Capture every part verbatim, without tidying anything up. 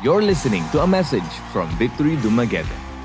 You're listening to a message from Victory Dumaguete.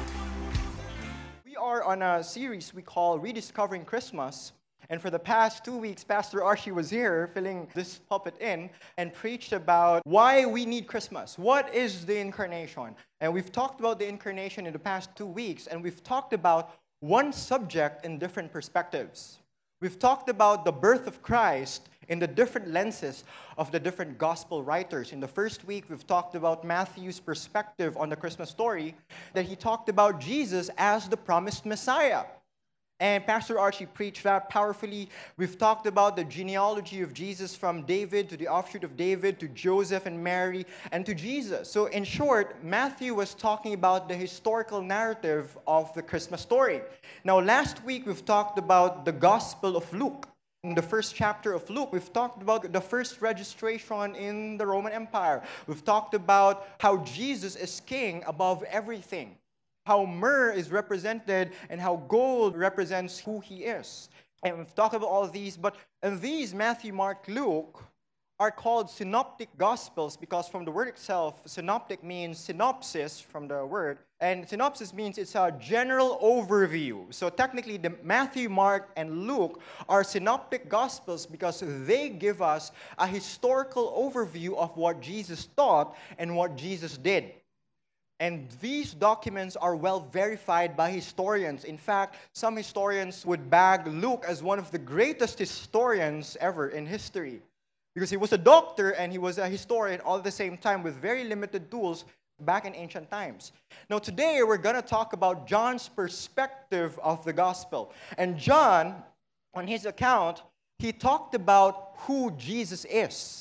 We are on a series we call Rediscovering Christmas. And for the past two weeks, Pastor Archie was here filling this pulpit in and preached about why we need Christmas. What is the incarnation? And we've talked about the incarnation in the past two weeks, and we've talked about one subject in different perspectives. We've talked about the birth of Christ in the different lenses of the different gospel writers. In the first week, we've talked about Matthew's perspective on the Christmas story, that he talked about Jesus as the promised Messiah. And Pastor Archie preached that powerfully. We've talked about the genealogy of Jesus from David to the offshoot of David to Joseph and Mary and to Jesus. So in short, Matthew was talking about the historical narrative of the Christmas story. Now last week we've talked about the Gospel of Luke. In the first chapter of Luke, we've talked about the first registration in the Roman Empire. We've talked about how Jesus is king above everything. How myrrh is represented and how gold represents who he is. And we've talked about all of these, but and these, Matthew, Mark, Luke, are called synoptic gospels because from the word itself, synoptic means synopsis from the word, and synopsis means it's a general overview. So technically, the Matthew, Mark, and Luke are synoptic gospels because they give us a historical overview of what Jesus taught and what Jesus did. And these documents are well verified by historians. In fact, some historians would bag Luke as one of the greatest historians ever in history. Because he was a doctor and he was a historian all at the same time with very limited tools back in ancient times. Now today we're going to talk about John's perspective of the gospel. And John, on his account, he talked about who Jesus is.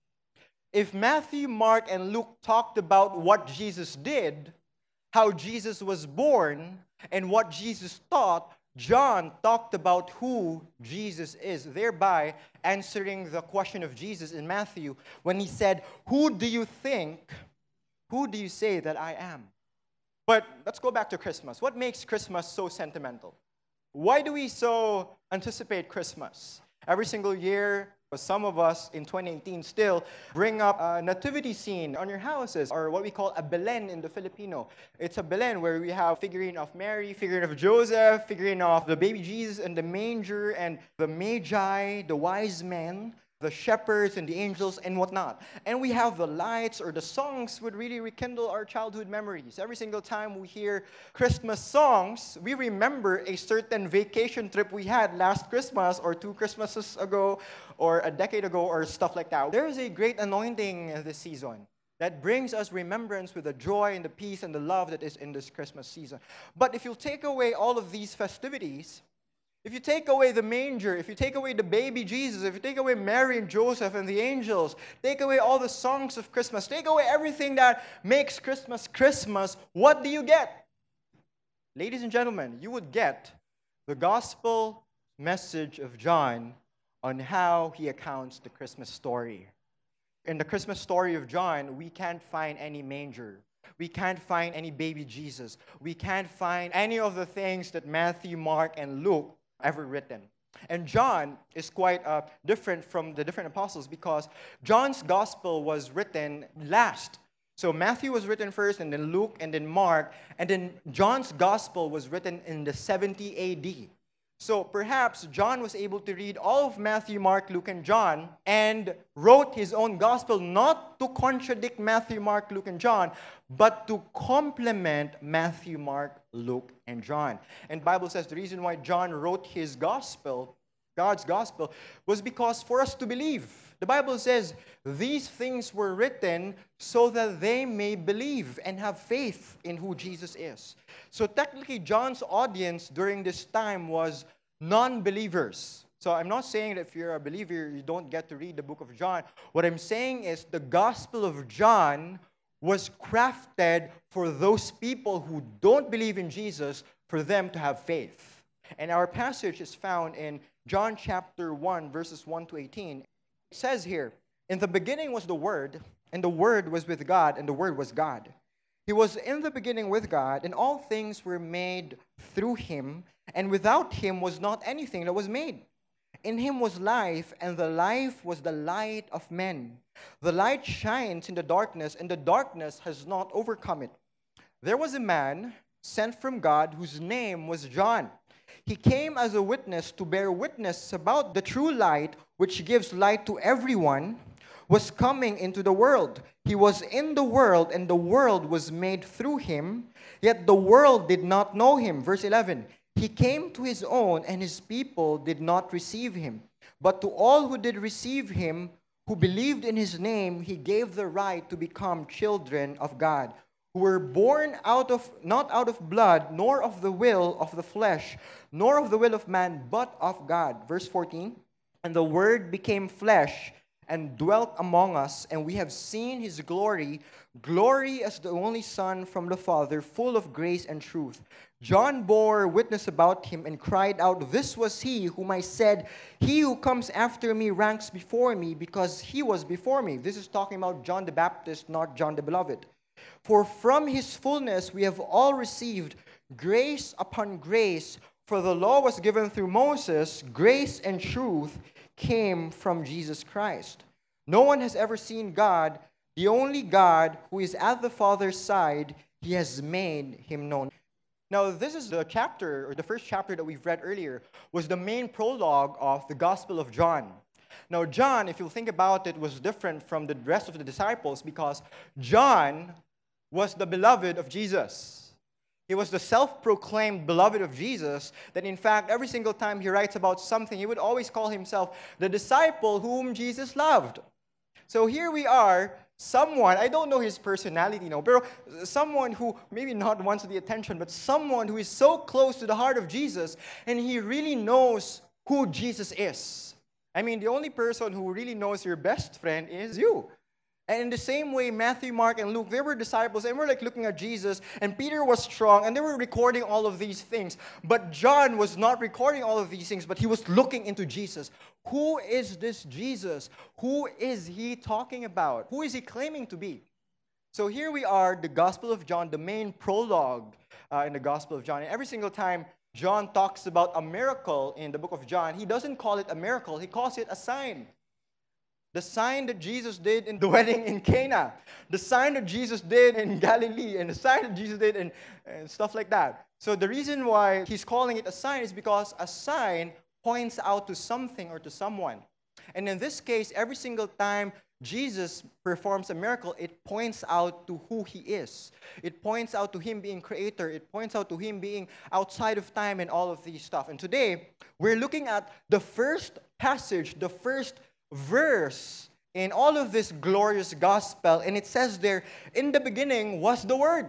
If Matthew, Mark, and Luke talked about what Jesus did, how Jesus was born, and what Jesus taught, John talked about who Jesus is, thereby answering the question of Jesus in Matthew when he said, "Who do you think, who do you say that I am?" But let's go back to Christmas. What makes Christmas so sentimental? Why do we so anticipate Christmas? Every single year, some of us in twenty eighteen still bring up a nativity scene on your houses, or what we call a Belen in the Filipino. It's a Belen where we have figurine of Mary, figurine of Joseph, figurine of the baby Jesus and the manger and the Magi, the wise men, the shepherds and the angels and whatnot. And we have the lights or the songs would really rekindle our childhood memories. Every single time we hear Christmas songs, we remember a certain vacation trip we had last Christmas or two Christmases ago or a decade ago or stuff like that. There is a great anointing this season that brings us remembrance with the joy and the peace and the love that is in this Christmas season. But if you take away all of these festivities, if you take away the manger, if you take away the baby Jesus, if you take away Mary and Joseph and the angels, take away all the songs of Christmas, take away everything that makes Christmas Christmas, what do you get? Ladies and gentlemen, you would get the gospel message of John on how he accounts the Christmas story. In the Christmas story of John, we can't find any manger. We can't find any baby Jesus. We can't find any of the things that Matthew, Mark, and Luke ever written. And John is quite uh, different from the different apostles because John's gospel was written last. So Matthew was written first, and then Luke, and then Mark, and then John's gospel was written in the seventy A D. So perhaps John was able to read all of Matthew, Mark, Luke, and John and wrote his own gospel not to contradict Matthew, Mark, Luke, and John, but to complement Matthew, Mark, Luke, and John. And the Bible says the reason why John wrote his gospel, God's gospel, was because for us to believe. The Bible says these things were written so that they may believe and have faith in who Jesus is. So technically, John's audience during this time was non-believers. So I'm not saying that if you're a believer, you don't get to read the book of John. What I'm saying is the Gospel of John was crafted for those people who don't believe in Jesus, for them to have faith. And our passage is found in John chapter one, verses one to eighteen. It says here, "In the beginning was the Word, and the Word was with God, and the Word was God. He was in the beginning with God, and all things were made through Him, and without Him was not anything that was made. In him was life, and the life was the light of men. The light shines in the darkness, and the darkness has not overcome it. There was a man sent from God whose name was John. He came as a witness to bear witness about the true light, which gives light to everyone, was coming into the world. He was in the world, and the world was made through him, yet the world did not know him. Verse eleven, he came to his own, and his people did not receive him. But to all who did receive him, who believed in his name, he gave the right to become children of God, who were born out of not out of blood, nor of the will of the flesh, nor of the will of man, but of God. Verse fourteen, and the Word became flesh and dwelt among us, and we have seen his glory, glory as the only Son from the Father, full of grace and truth. John bore witness about him and cried out, this was he whom I said, he who comes after me ranks before me, because he was before me. This is talking about John the Baptist, not John the Beloved. For from his fullness we have all received grace upon grace, for the law was given through Moses, grace and truth came from Jesus Christ. No one has ever seen God, the only God who is at the Father's side, he has made him known. Now, this is the chapter, or the first chapter that we've read earlier, was the main prologue of the Gospel of John. Now, John, if you think about it, was different from the rest of the disciples because John was the beloved of Jesus. He was the self-proclaimed beloved of Jesus, that in fact, every single time he writes about something, he would always call himself the disciple whom Jesus loved. So here we are, someone, I don't know his personality, no, but someone who maybe not wants the attention, but someone who is so close to the heart of Jesus, and he really knows who Jesus is. I mean, the only person who really knows your best friend is you. And in the same way, Matthew, Mark, and Luke, they were disciples, and we're like looking at Jesus, and Peter was strong, and they were recording all of these things. But John was not recording all of these things, but he was looking into Jesus. Who is this Jesus? Who is he talking about? Who is he claiming to be? So here we are, the Gospel of John, the main prologue uh, in the Gospel of John. And every single time John talks about a miracle in the book of John, he doesn't call it a miracle, he calls it a sign. The sign that Jesus did in the wedding in Cana. The sign that Jesus did in Galilee. And the sign that Jesus did in and stuff like that. So the reason why he's calling it a sign is because a sign points out to something or to someone. And in this case, every single time Jesus performs a miracle, it points out to who he is. It points out to him being creator. It points out to him being outside of time and all of these stuff. And today, we're looking at the first passage, the first verse in all of this glorious gospel, and it says there, in the beginning was the Word.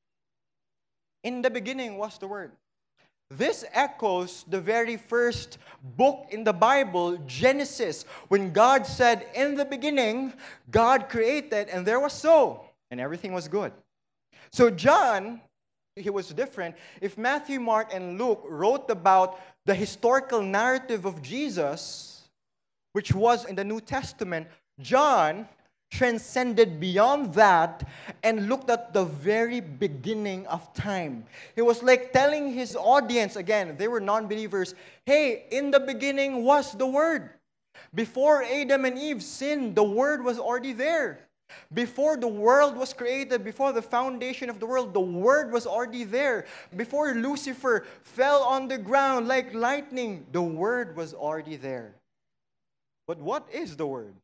In the beginning was the Word. This echoes the very first book in the Bible, Genesis, when God said, in the beginning, God created, and there was so, and everything was good. So John, he was different. If Matthew, Mark, and Luke wrote about the historical narrative of Jesus, which was in the New Testament, John transcended beyond that and looked at the very beginning of time. It was like telling his audience, again, they were non-believers, hey, in the beginning was the Word. Before Adam and Eve sinned, the Word was already there. Before the world was created, before the foundation of the world, the Word was already there. Before Lucifer fell on the ground like lightning, the Word was already there. But what is the Word?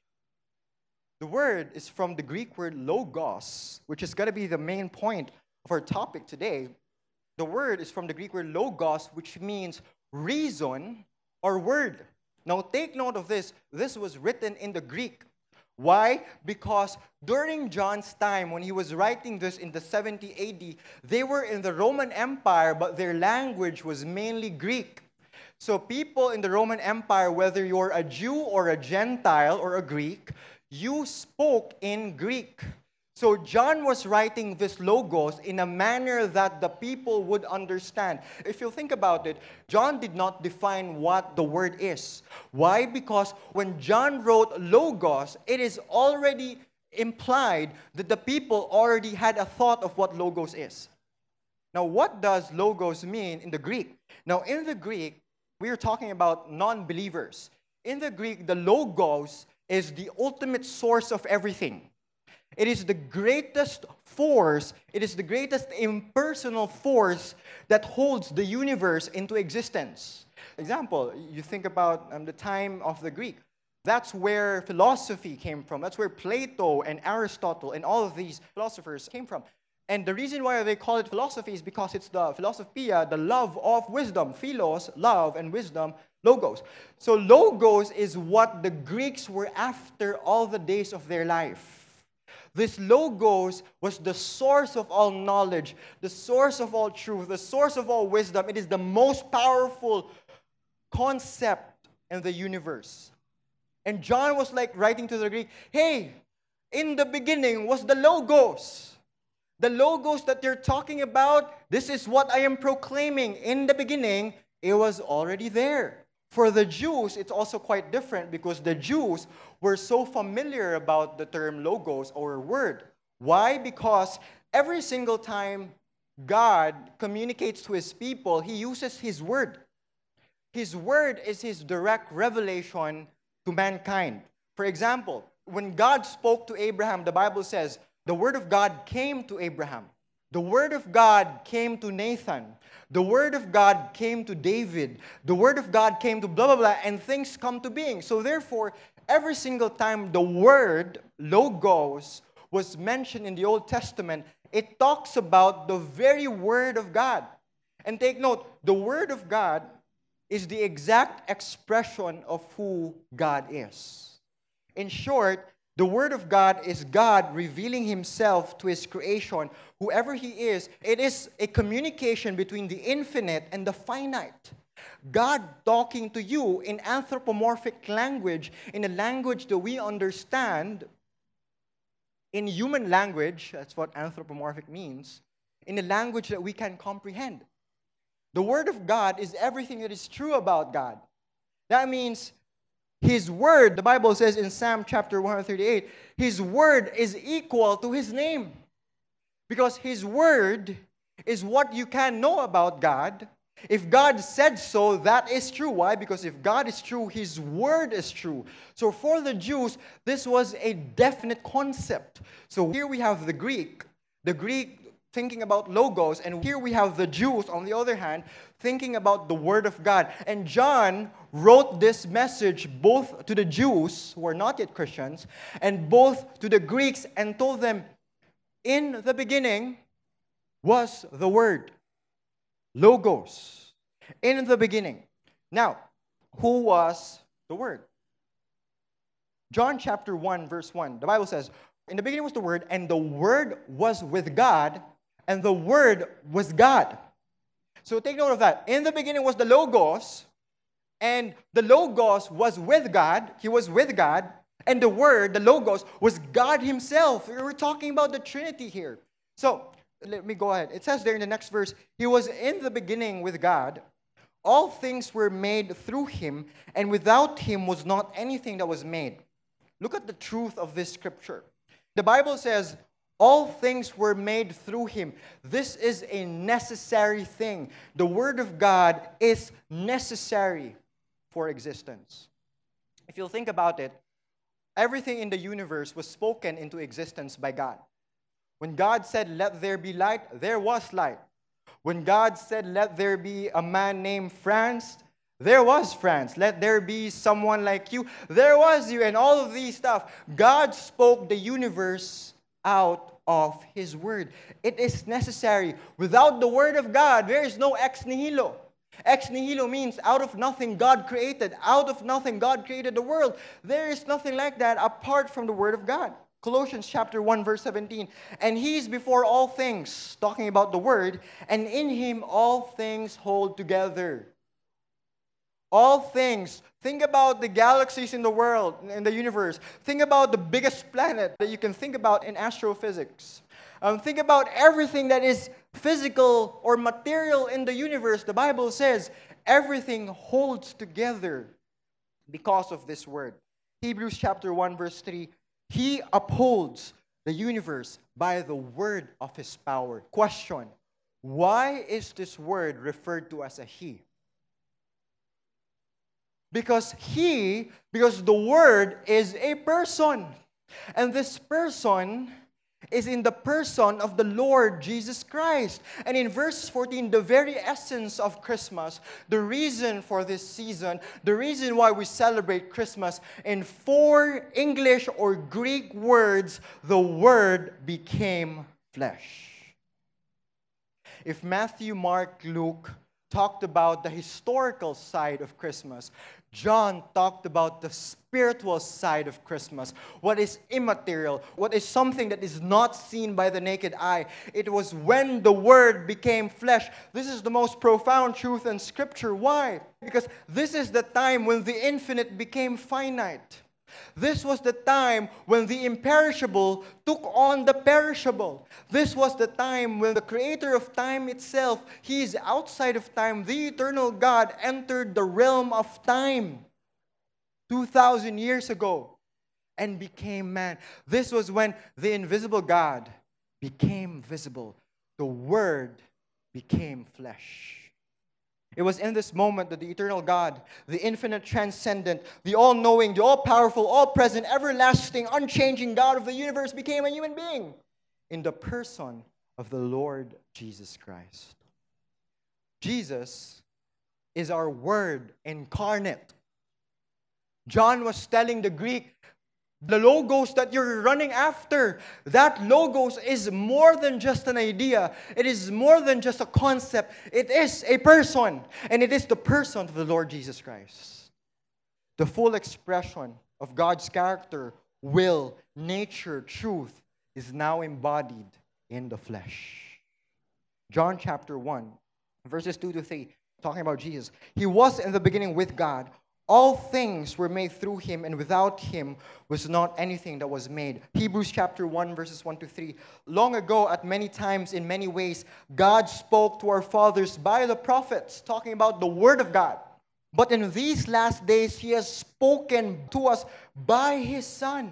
The word is from the Greek word logos, which is going to be the main point of our topic today. The word is from the Greek word logos, which means reason or word. Now take note of this. This was written in the Greek. Why? Because during John's time, when he was writing this in the seventy A D, they were in the Roman Empire, but their language was mainly Greek. So people in the Roman Empire, whether you're a Jew or a Gentile or a Greek, you spoke in Greek. So John was writing this logos in a manner that the people would understand. If you think about it, John did not define what the word is. Why? Because when John wrote logos, it is already implied that the people already had a thought of what logos is. Now, what does logos mean in the Greek? Now, in the Greek, we are talking about non-believers. In the Greek, the logos is the ultimate source of everything. It is the greatest force, it is the greatest impersonal force that holds the universe into existence. Example, you think about um, the time of the Greek. That's where philosophy came from. That's where Plato and Aristotle and all of these philosophers came from. And the reason why they call it philosophy is because it's the philosophia, the love of wisdom. Philos, love, and wisdom, logos. So logos is what the Greeks were after all the days of their life. This logos was the source of all knowledge, the source of all truth, the source of all wisdom. It is the most powerful concept in the universe. And John was like writing to the Greek, hey, in the beginning was the logos. The logos that you're talking about, this is what I am proclaiming. In the beginning, it was already there. For the Jews, it's also quite different because the Jews were so familiar about the term logos or word. Why? Because every single time God communicates to His people, He uses His word. His word is His direct revelation to mankind. For example, when God spoke to Abraham, the Bible says, the word of God came to Abraham. The word of God came to Nathan. The word of God came to David. The word of God came to blah, blah, blah, and things come to being. So therefore, every single time the word, logos, was mentioned in the Old Testament, it talks about the very word of God. And take note, the word of God is the exact expression of who God is. In short, the Word of God is God revealing Himself to His creation, whoever He is. It is a communication between the infinite and the finite. God talking to you in anthropomorphic language, in a language that we understand, in human language, that's what anthropomorphic means, in a language that we can comprehend. The Word of God is everything that is true about God. That means His word, the Bible says in Psalm chapter one thirty-eight, His word is equal to His name. Because His word is what you can know about God. If God said so, that is true. Why? Because if God is true, His word is true. So for the Jews, this was a definite concept. So here we have the Greek, the Greek thinking about logos, and here we have the Jews, on the other hand, thinking about the Word of God. And John wrote this message both to the Jews, who are not yet Christians, and both to the Greeks, and told them, in the beginning was the Word, logos, in the beginning. Now, who was the Word? John chapter one, verse one, the Bible says, in the beginning was the Word, and the Word was with God, and the Word was God. So take note of that. In the beginning was the Logos, and the Logos was with God. He was with God. And the Word, the Logos, was God Himself. We're talking about the Trinity here. So let me go ahead. It says there in the next verse, He was in the beginning with God. All things were made through Him, and without Him was not anything that was made. Look at the truth of this scripture. The Bible says, all things were made through Him. This is a necessary thing. The Word of God is necessary for existence. If you'll think about it, everything in the universe was spoken into existence by God. When God said, let there be light, there was light. When God said, let there be a man named France, there was France. Let there be someone like you, there was you, and all of these stuff. God spoke the universe out of His Word. It is necessary. Without the Word of God, there is no ex nihilo. Ex nihilo means out of nothing God created. Out of nothing God created the world. There is nothing like that apart from the Word of God. Colossians chapter one verse seventeen. And He is before all things, talking about the Word, and in Him all things hold together. All things. Think about the galaxies in the world, in the universe. Think about the biggest planet that you can think about in astrophysics. Um, think about everything that is physical or material in the universe. The Bible says everything holds together because of this word. Hebrews chapter one verse three. He upholds the universe by the word of His power. Question. Why is this word referred to as a He? Because He, because the Word is a person. And this person is in the person of the Lord Jesus Christ. And in verse fourteen, the very essence of Christmas, the reason for this season, the reason why we celebrate Christmas, in four English or Greek words, the Word became flesh. If Matthew, Mark, Luke talked about the historical side of Christmas, John talked about the spiritual side of Christmas, what is immaterial, what is something that is not seen by the naked eye. It was when the Word became flesh. This is the most profound truth in Scripture. Why? Because this is the time when the infinite became finite. This was the time when the imperishable took on the perishable. This was the time when the creator of time itself, He is outside of time, the eternal God, entered the realm of time two thousand years ago and became man. This was when the invisible God became visible. The Word became flesh. It was in this moment that the eternal God, the infinite transcendent, the all-knowing, the all-powerful, all-present, everlasting, unchanging God of the universe became a human being in the person of the Lord Jesus Christ. Jesus is our Word incarnate. John was telling the Greek, the logos that you're running after, that logos is more than just an idea. It is more than just a concept. It is a person. And it is the person of the Lord Jesus Christ. The full expression of God's character, will, nature, truth is now embodied in the flesh. John chapter one, verses two to three, talking about Jesus. He was in the beginning with God. All things were made through Him, and without Him was not anything that was made. Hebrews chapter one, verses one to three. Long ago, at many times, in many ways, God spoke to our fathers by the prophets, talking about the Word of God. But in these last days, He has spoken to us by His Son.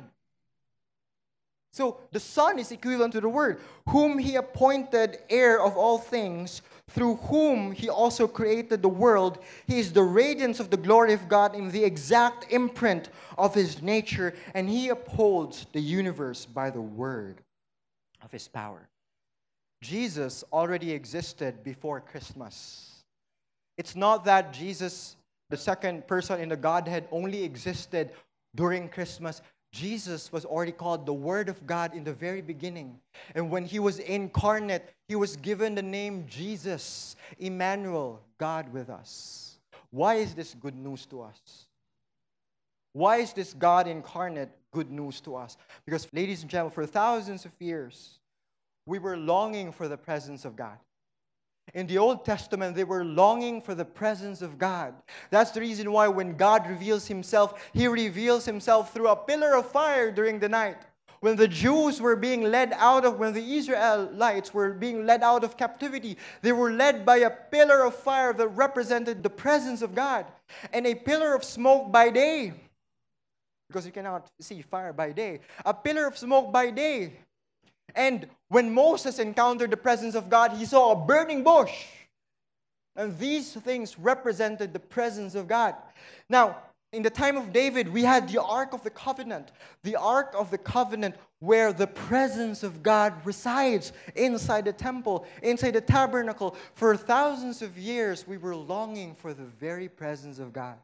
So, the Son is equivalent to the Word, whom He appointed heir of all things, through whom He also created the world. He is the radiance of the glory of God in the exact imprint of His nature, and He upholds the universe by the word of His power. Jesus already existed before Christmas. It's not that Jesus, the second person in the Godhead, only existed during Christmas. Jesus was already called the Word of God in the very beginning. And when He was incarnate, He was given the name Jesus, Emmanuel, God with us. Why is this good news to us? Why is this God incarnate good news to us? Because, ladies and gentlemen, for thousands of years, we were longing for the presence of God. In the Old Testament, they were longing for the presence of God. That's the reason why when God reveals Himself, He reveals Himself through a pillar of fire during the night. When the Jews were being led out of, when the Israelites were being led out of captivity, they were led by a pillar of fire that represented the presence of God. And a pillar of smoke by day, because you cannot see fire by day. A pillar of smoke by day. And when Moses encountered the presence of God, he saw a burning bush. And these things represented the presence of God. Now, in the time of David, we had the Ark of the Covenant. The Ark of the Covenant where the presence of God resides inside the temple, inside the tabernacle. For thousands of years, we were longing for the very presence of God.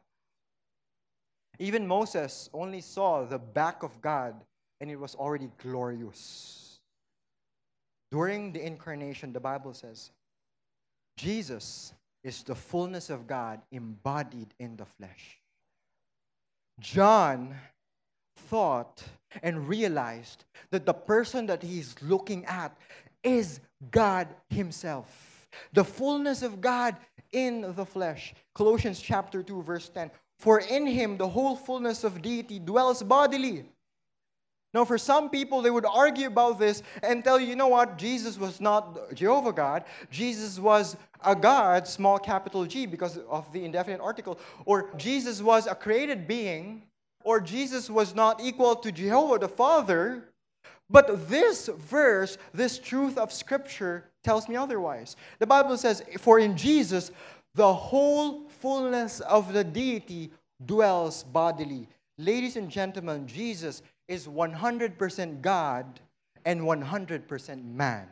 Even Moses only saw the back of God, and it was already glorious. During the incarnation, the Bible says, Jesus is the fullness of God embodied in the flesh. John thought and realized that the person that he's looking at is God Himself. The fullness of God in the flesh. Colossians chapter two, verse ten. For in Him the whole fullness of deity dwells bodily. Now, for some people, they would argue about this and tell you, you know what, Jesus was not Jehovah God. Jesus was a God, small capital G, because of the indefinite article. Or Jesus was a created being. Or Jesus was not equal to Jehovah the Father. But this verse, this truth of Scripture, tells me otherwise. The Bible says, for in Jesus, the whole fullness of the deity dwells bodily. Ladies and gentlemen, Jesus is one hundred percent God and one hundred percent man.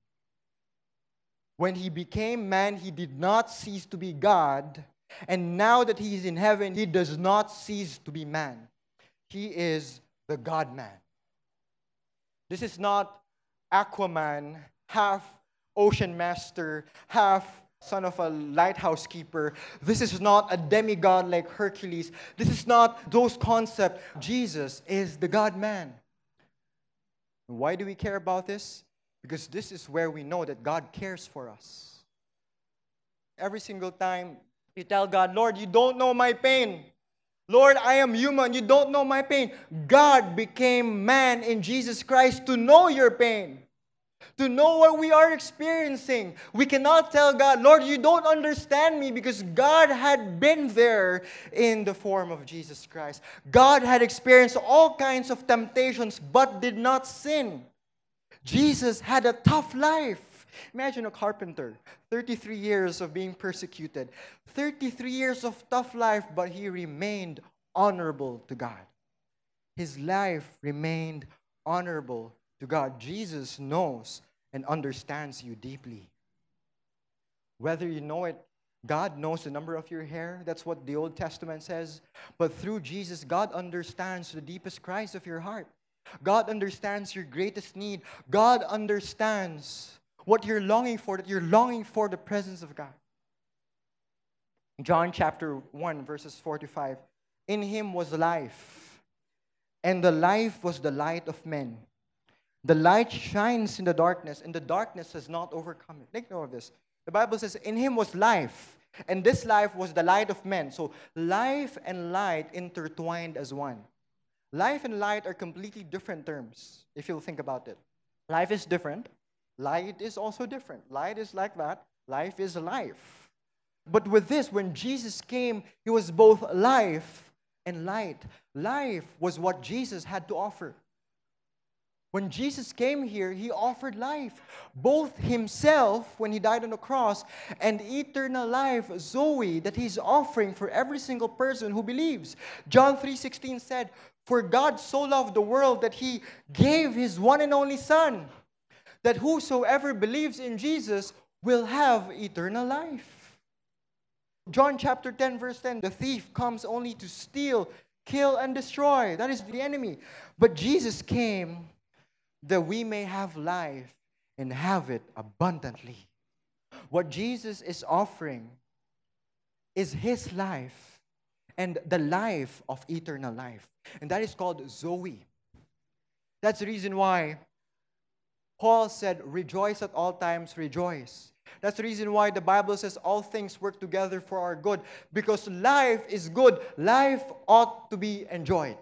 When he became man, he did not cease to be God. And now that he is in heaven, he does not cease to be man. He is the God-man. This is not Aquaman, half ocean master, half son of a lighthouse keeper. This is not a demigod like Hercules. This is not those concepts. Jesus is the God-man. Why do we care about this? Because this is where we know that God cares for us. Every single time you tell God, Lord, you don't know my pain. Lord, I am human. You don't know my pain. God became man in Jesus Christ to know your pain, to know what we are experiencing. We cannot tell God, Lord, you don't understand me, because God had been there in the form of Jesus Christ. God had experienced all kinds of temptations but did not sin. Jesus had a tough life. Imagine a carpenter, thirty-three years of being persecuted, thirty-three years of tough life, but he remained honorable to God. His life remained honorable to God. Jesus knows and understands you deeply. Whether you know it, God knows the number of your hair. That's what the Old Testament says. But through Jesus, God understands the deepest cries of your heart. God understands your greatest need. God understands what you're longing for, that you're longing for the presence of God. John chapter one, verses four to five. In him was life, and the life was the light of men. The light shines in the darkness, and the darkness has not overcome it. Take note of this. The Bible says, in him was life, and this life was the light of men. So, life and light intertwined as one. Life and light are completely different terms, if you'll think about it. Life is different. Light is also different. Light is like that. Life is life. But with this, when Jesus came, he was both life and light. Life was what Jesus had to offer. When Jesus came here, he offered life. Both himself, when he died on the cross, and eternal life, Zoe, that he's offering for every single person who believes. John three sixteen said, for God so loved the world that he gave his one and only Son, that whosoever believes in Jesus will have eternal life. John chapter ten, verse ten, the thief comes only to steal, kill, and destroy. That is the enemy. But Jesus came that we may have life and have it abundantly. What Jesus is offering is his life and the life of eternal life. And that is called Zoe. That's the reason why Paul said, rejoice at all times, rejoice. That's the reason why the Bible says all things work together for our good. Because life is good. Life ought to be enjoyed.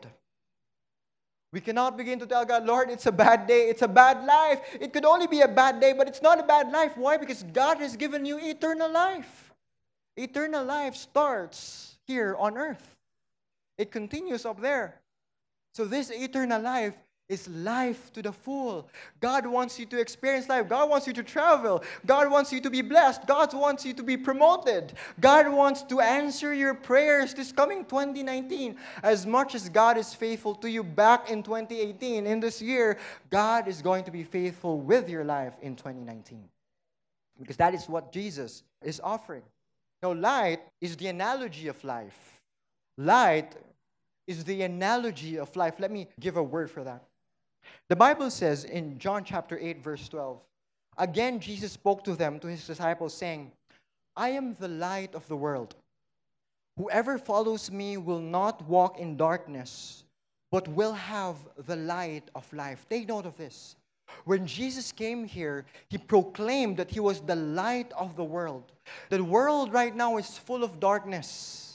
We cannot begin to tell God, Lord, it's a bad day, it's a bad life. It could only be a bad day, but it's not a bad life. Why? Because God has given you eternal life. Eternal life starts here on earth. It continues up there. So this eternal life is life to the full. God wants you to experience life. God wants you to travel. God wants you to be blessed. God wants you to be promoted. God wants to answer your prayers this coming twenty nineteen. As much as God is faithful to you back in twenty eighteen, in this year, God is going to be faithful with your life in twenty nineteen. Because that is what Jesus is offering. Now, light is the analogy of life. Light is the analogy of life. Let me give a word for that. The Bible says in John chapter eight, verse twelve, again Jesus spoke to them, to his disciples, saying, I am the light of the world. Whoever follows me will not walk in darkness, but will have the light of life. Take note of this. When Jesus came here, he proclaimed that he was the light of the world. The world right now is full of darkness.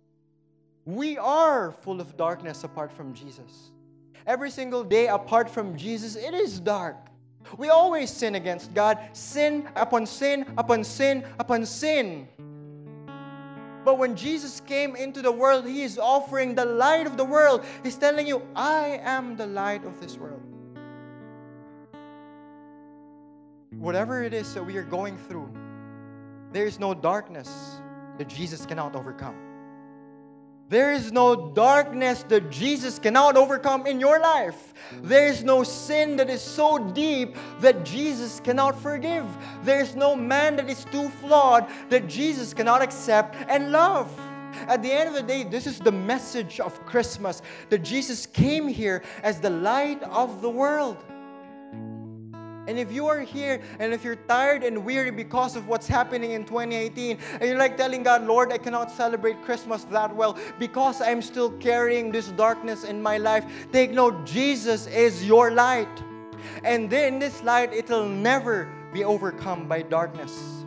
We are full of darkness apart from Jesus. Every single day apart from Jesus, it is dark. We always sin against God. Sin upon sin, upon sin, upon sin. But when Jesus came into the world, he is offering the light of the world. He's telling you, I am the light of this world. Whatever it is that we are going through, there is no darkness that Jesus cannot overcome. There is no darkness that Jesus cannot overcome in your life. There is no sin that is so deep that Jesus cannot forgive. There is no man that is too flawed that Jesus cannot accept and love. At the end of the day, this is the message of Christmas, that Jesus came here as the light of the world. And if you are here and if you're tired and weary because of what's happening in twenty eighteen, and you're like telling God, Lord, I cannot celebrate Christmas that well because I'm still carrying this darkness in my life, take note, Jesus is your light. And then in this light, it'll never be overcome by darkness.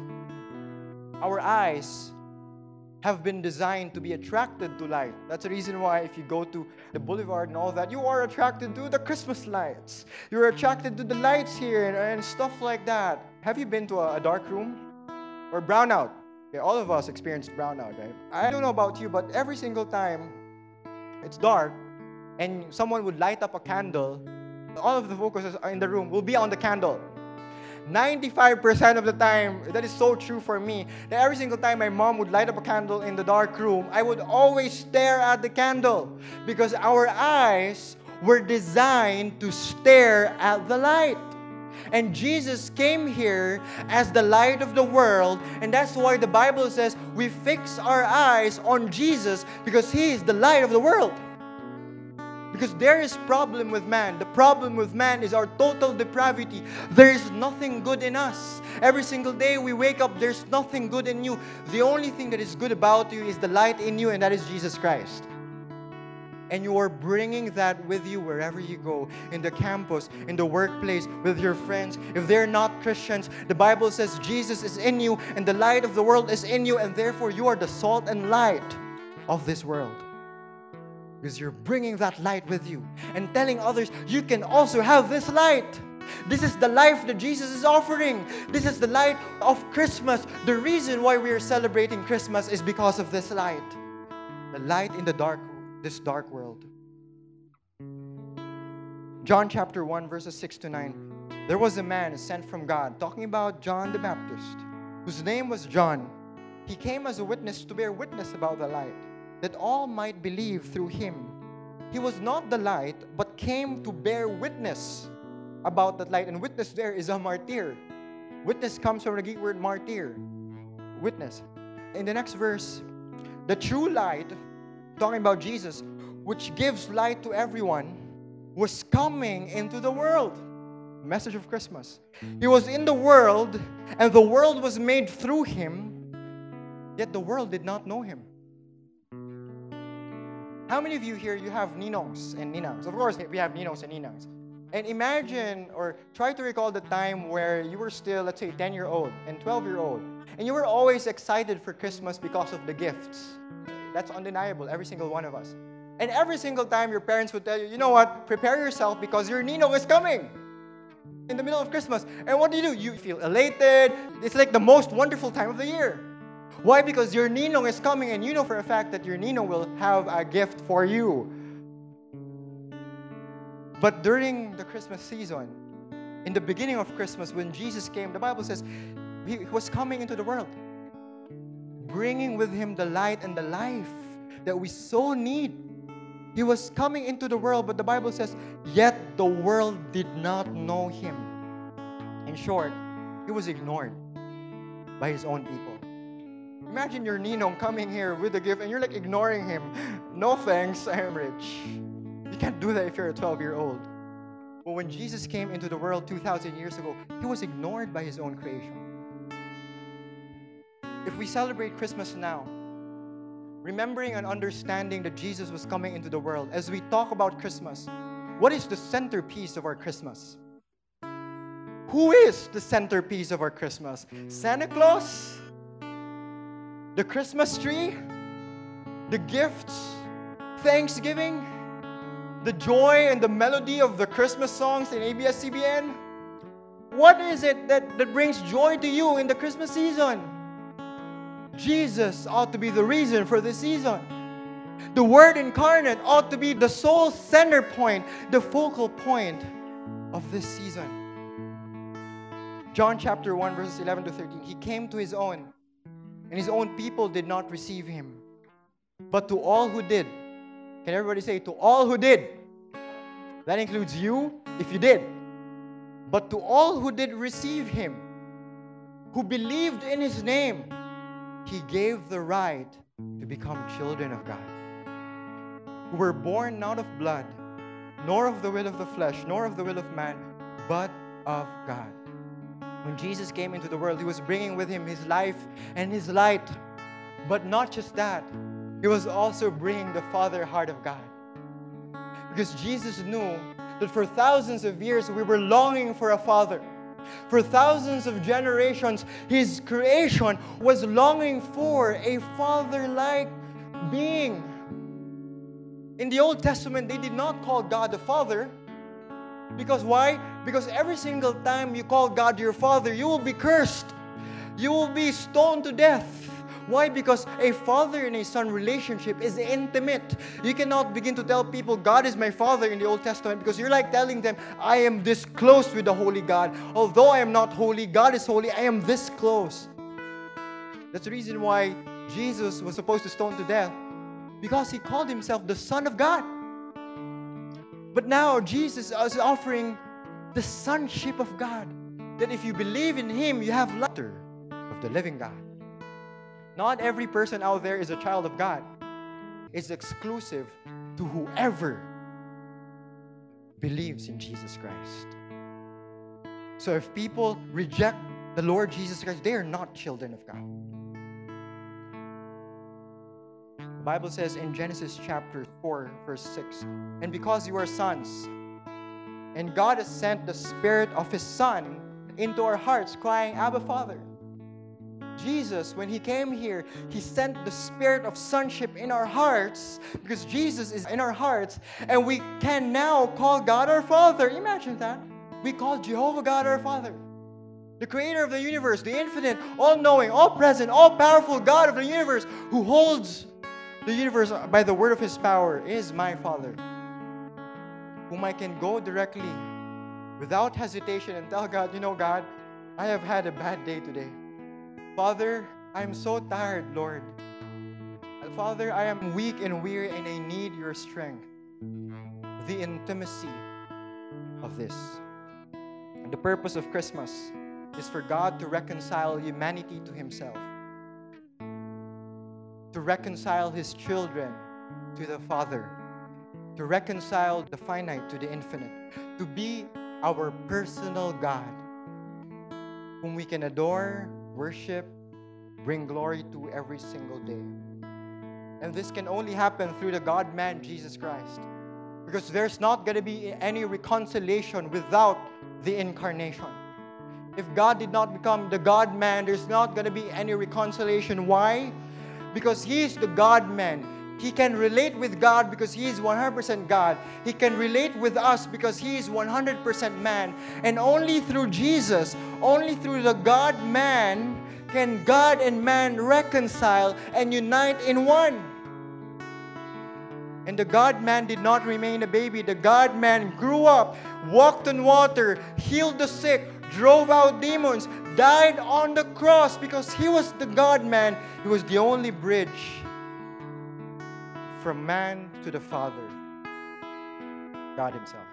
Our eyes have been designed to be attracted to light. That's the reason why if you go to the boulevard and all that, you are attracted to the Christmas lights. You're attracted to the lights here and, and stuff like that. Have you been to a, a dark room? Or brownout? Okay, all of us experienced brownout, right? I don't know about you, but every single time it's dark and someone would light up a candle, all of the focus in the room will be on the candle. ninety-five percent of the time, that is so true for me, that every single time my mom would light up a candle in the dark room, I would always stare at the candle because our eyes were designed to stare at the light. And Jesus came here as the light of the world, and that's why the Bible says we fix our eyes on Jesus because He is the light of the world. Because there is problem with man. The problem with man is our total depravity. There is nothing good in us. Every single day we wake up, there's nothing good in you. The only thing that is good about you is the light in you, and that is Jesus Christ. And you are bringing that with you wherever you go, in the campus, in the workplace, with your friends. If they're not Christians, the Bible says Jesus is in you, and the light of the world is in you, and therefore you are the salt and light of this world. Because you're bringing that light with you and telling others, you can also have this light. This is the life that Jesus is offering. This is the light of Christmas. The reason why we are celebrating Christmas is because of this light. The light in the dark, this dark world. John chapter one, verses six to nine. There was a man sent from God, talking about John the Baptist, whose name was John. He came as a witness to bear witness about the light, that all might believe through him. He was not the light, but came to bear witness about that light. And witness there is a martyr. Witness comes from the Greek word martyr. Witness. In the next verse, the true light, talking about Jesus, which gives light to everyone, was coming into the world. Message of Christmas. He was in the world, and the world was made through him, yet the world did not know him. How many of you here, you have ninongs and ninangs? Of course, we have ninongs and ninangs. And imagine or try to recall the time where you were still, let's say, ten-year-old and twelve-year-old. And you were always excited for Christmas because of the gifts. That's undeniable, every single one of us. And every single time your parents would tell you, you know what, prepare yourself because your ninong is coming in the middle of Christmas. And what do you do? You feel elated. It's like the most wonderful time of the year. Why? Because your ninong is coming and you know for a fact that your ninong will have a gift for you. But during the Christmas season, in the beginning of Christmas, when Jesus came, the Bible says He was coming into the world, bringing with Him the light and the life that we so need. He was coming into the world, but the Bible says, yet the world did not know Him. In short, He was ignored by His own people. Imagine your ninong coming here with a gift and you're like ignoring him. No thanks, I'm rich. You can't do that if you're a twelve-year-old. But when Jesus came into the world two thousand years ago, He was ignored by His own creation. If we celebrate Christmas now, remembering and understanding that Jesus was coming into the world, as we talk about Christmas, what is the centerpiece of our Christmas? Who is the centerpiece of our Christmas? Santa Claus? The Christmas tree? The gifts? Thanksgiving? The joy and the melody of the Christmas songs in A B S C B N? What is it that, that brings joy to you in the Christmas season? Jesus ought to be the reason for the season. The Word incarnate ought to be the sole center point, the focal point of this season. John chapter one, verses eleven to thirteen. He came to His own, and His own people did not receive Him. But to all who did, can everybody say, to all who did? That includes you, if you did. But to all who did receive Him, who believed in His name, He gave the right to become children of God, who were born not of blood, nor of the will of the flesh, nor of the will of man, but of God. When Jesus came into the world, He was bringing with Him His life and His light. But not just that, He was also bringing the Father heart of God. Because Jesus knew that for thousands of years we were longing for a Father. For thousands of generations, His creation was longing for a Father-like being. In the Old Testament, they did not call God the Father. Because why? Because every single time you call God your Father, you will be cursed. You will be stoned to death. Why? Because a father and a son relationship is intimate. You cannot begin to tell people, God is my Father in the Old Testament, because you're like telling them, I am this close with the Holy God. Although I am not holy, God is holy, I am this close. That's the reason why Jesus was supposed to stone to death, because He called Himself the Son of God. But now Jesus is offering the sonship of God, that if you believe in Him, you have life of the living God. Not every person out there is a child of God. It's exclusive to whoever believes in Jesus Christ. So if people reject the Lord Jesus Christ, they are not children of God. The Bible says in Genesis chapter four, verse six, and because you are sons, and God has sent the Spirit of His Son into our hearts, crying, Abba, Father. Jesus, when He came here, He sent the spirit of sonship in our hearts, because Jesus is in our hearts, and we can now call God our Father. Imagine that. We call Jehovah God our Father. The Creator of the universe, the infinite, all-knowing, all-present, all-powerful God of the universe, who holds the universe by the word of His power, is my Father, whom I can go directly without hesitation and tell God, you know, God, I have had a bad day today. Father, I am so tired, Lord. Father, I am weak and weary, and I need your strength. The intimacy of this. And the purpose of Christmas is for God to reconcile humanity to Himself, to reconcile His children to the Father, to reconcile the finite to the infinite, to be our personal God, whom we can adore, worship, bring glory to every single day. And this can only happen through the God-man, Jesus Christ. Because there's not going to be any reconciliation without the incarnation. If God did not become the God-man, there's not going to be any reconciliation. Why? Because He is the God-man. He can relate with God because He is one hundred percent God. He can relate with us because He is one hundred percent man. And only through Jesus, only through the God-man, can God and man reconcile and unite in one. And the God-man did not remain a baby. The God-man grew up, walked on water, healed the sick, drove out demons, died on the cross because He was the God-man. He was the only bridge from man to the Father, God Himself.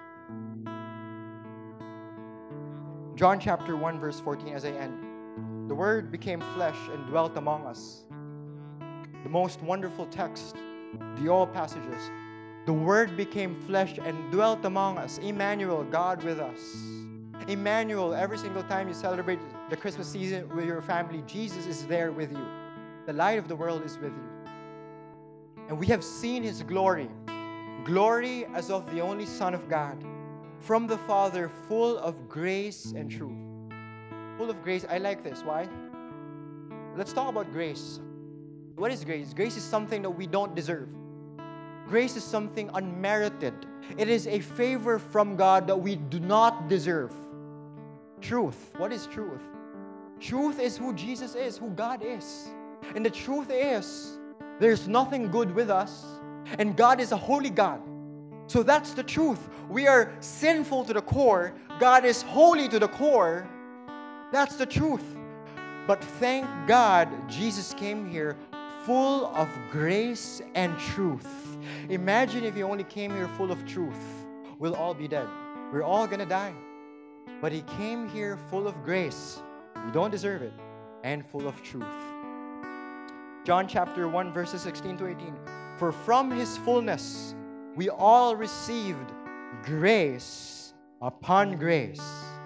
John chapter one, verse fourteen, as I end. The Word became flesh and dwelt among us. The most wonderful text, the all passages. The Word became flesh and dwelt among us. Emmanuel, God with us. Emmanuel, every single time you celebrate the Christmas season with your family, Jesus is there with you. The light of the world is with you. And we have seen His glory. Glory as of the only Son of God, from the Father, full of grace and truth. Full of grace. I like this. Why? Let's talk about grace. What is grace? Grace is something that we don't deserve. Grace is something unmerited. It is a favor from God that we do not deserve. Truth. What is truth? Truth is who Jesus is, who God is. And the truth is, there's nothing good with us, and God is a holy God. So that's the truth. We are sinful to the core. God is holy to the core. That's the truth. But thank God, Jesus came here full of grace and truth. Imagine if He only came here full of truth. We'll all be dead. We're all gonna die. But He came here full of grace. You don't deserve it. And full of truth. John chapter one, verses sixteen to eighteen. For from His fullness we all received grace upon grace.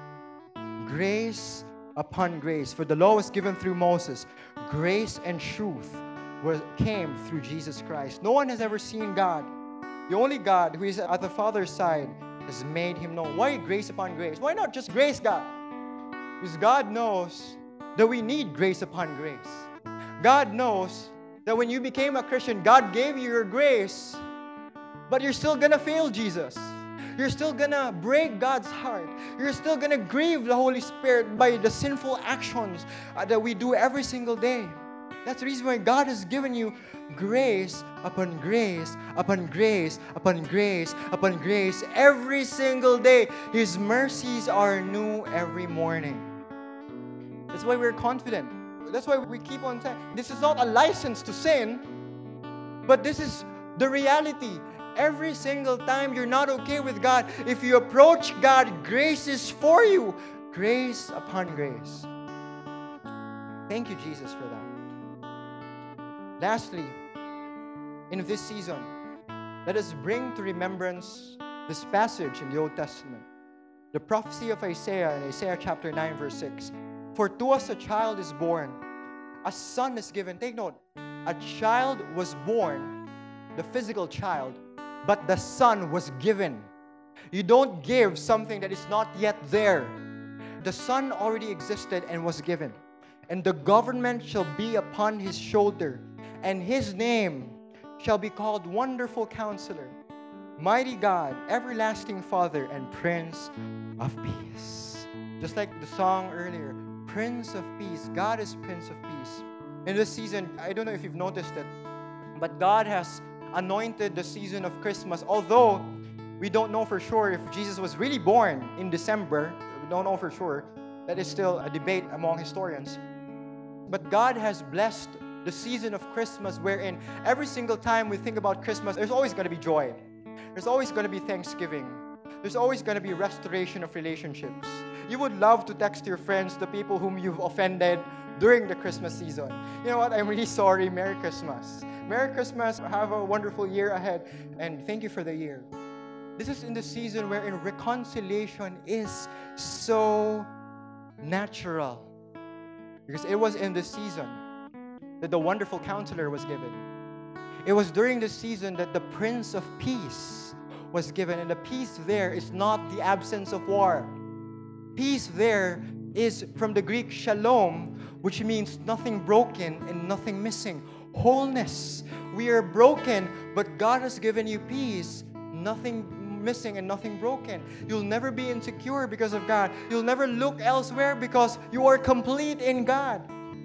Grace upon grace. For the law was given through Moses. Grace and truth were, came through Jesus Christ. No one has ever seen God. The only God who is at the Father's side has made Him known. Why grace upon grace? Why not just grace, God? Because God knows that we need grace upon grace. God knows that when you became a Christian, God gave you your grace, but you're still gonna fail Jesus. You're still gonna break God's heart. You're still gonna grieve the Holy Spirit by the sinful actions uh, that we do every single day. That's the reason why God has given you grace upon grace, upon grace, upon grace, upon grace, every single day. His mercies are new every morning. That's why we're confident. That's why we keep on saying, this is not a license to sin, but this is the reality. Every single time you're not okay with God, if you approach God, grace is for you. Grace upon grace. Thank you, Jesus, for that. Lastly, in this season, let us bring to remembrance this passage in the Old Testament. The prophecy of Isaiah in Isaiah chapter nine, verse six. For to us a child is born, a son is given. Take note, a child was born, the physical child, but the son was given. You don't give something that is not yet there. The son already existed and was given. And the government shall be upon his shoulder, and his name shall be called Wonderful Counselor, Mighty God, Everlasting Father, and Prince of Peace. Just like the song earlier, Prince of Peace. God is Prince of Peace. In this season, I don't know if you've noticed it, but God has anointed the season of Christmas. Although we don't know for sure if Jesus was really born in December, we don't know for sure. That is still a debate among historians. But God has blessed the season of Christmas, wherein every single time we think about Christmas, there's always going to be joy. There's always going to be thanksgiving. There's always going to be restoration of relationships. You would love to text your friends, the people whom you've offended during the Christmas season. You know what? I'm really sorry. Merry Christmas. Merry Christmas. Have a wonderful year ahead. And thank you for the year. This is in the season wherein reconciliation is so natural. Because it was in this season that the Wonderful Counselor was given. It was during this season that the Prince of Peace was given. And the peace there is not the absence of war. Peace there is from the Greek shalom, which means nothing broken and nothing missing. Wholeness. We are broken, but God has given you peace. Nothing missing and nothing broken. You'll never be insecure because of God. You'll never look elsewhere because you are complete in God.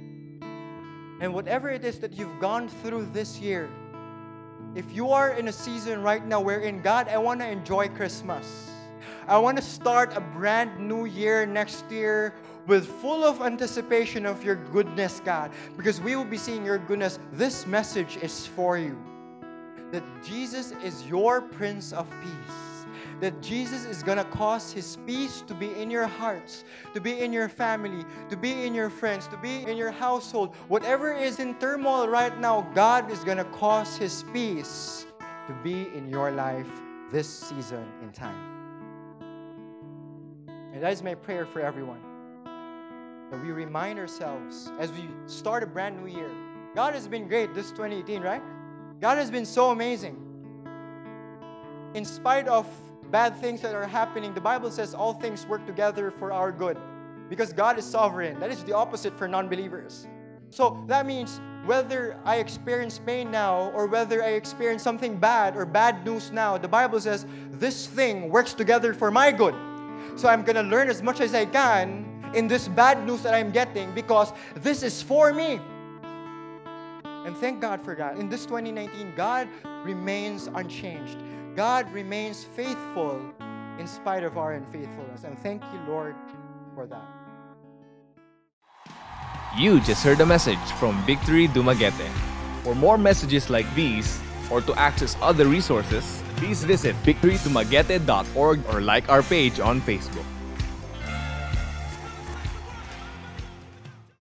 And whatever it is that you've gone through this year, if you are in a season right now wherein, God, I want to enjoy Christmas. I want to start a brand new year next year with full of anticipation of your goodness, God, because we will be seeing your goodness. This message is for you. That Jesus is your Prince of Peace. That Jesus is going to cause His peace to be in your hearts, to be in your family, to be in your friends, to be in your household. Whatever is in turmoil right now, God is going to cause His peace to be in your life this season in time. And that is my prayer for everyone. That we remind ourselves as we start a brand new year. God has been great this twenty eighteen, right? God has been so amazing. In spite of bad things that are happening, the Bible says all things work together for our good. Because God is sovereign. That is the opposite for non-believers. So that means whether I experience pain now or whether I experience something bad or bad news now, the Bible says this thing works together for my good. So I'm going to learn as much as I can in this bad news that I'm getting because this is for me. And thank God for that. In this twenty nineteen, God remains unchanged. God remains faithful in spite of our unfaithfulness. And thank you, Lord, for that. You just heard a message from Victory Dumaguete. For more messages like these, or to access other resources, please visit victory dumaguete dot org or like our page on Facebook.